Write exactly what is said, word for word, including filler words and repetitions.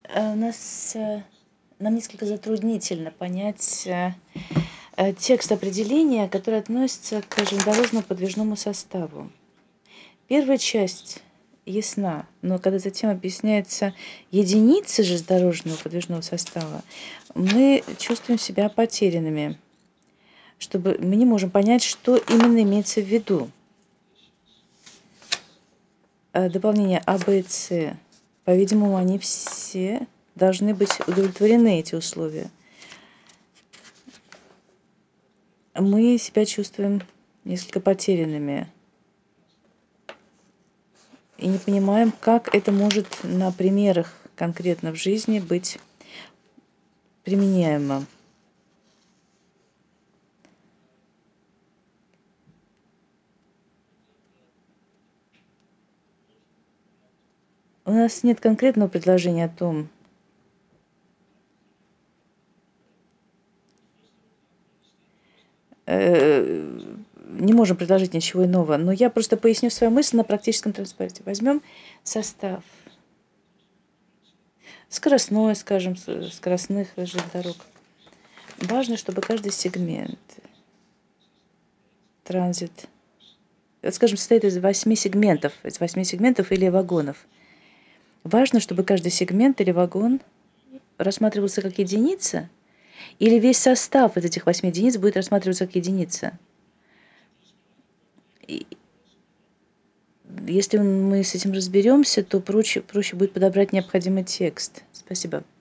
Э, у нас, э, нам несколько затруднительно понять, э, э, текст определения, который относится к железнодорожному подвижному составу. Первая часть ясна, но когда затем объясняется единицы железнодорожного подвижного состава, мы чувствуем себя потерянными, чтобы мы не можем понять, что именно имеется в виду. Э, дополнение А, Б, С. По-видимому, они все должны быть удовлетворены, эти условия. Мы себя чувствуем несколько потерянными и не понимаем, как это может на примерах конкретно в жизни быть применяемо. У нас нет конкретного предложения о том, э, не можем предложить ничего иного, но я просто поясню свою мысль на практическом транспорте. Возьмем состав скоростной, скажем, скоростных железных дорог. Важно, чтобы каждый сегмент, транзит, скажем, состоит из восьми сегментов, из восьми сегментов или вагонов. Важно, чтобы каждый сегмент или вагон рассматривался как единица, или весь состав из этих восьми единиц будет рассматриваться как единица. И если мы с этим разберемся, то проще, проще будет подобрать необходимый текст. Спасибо.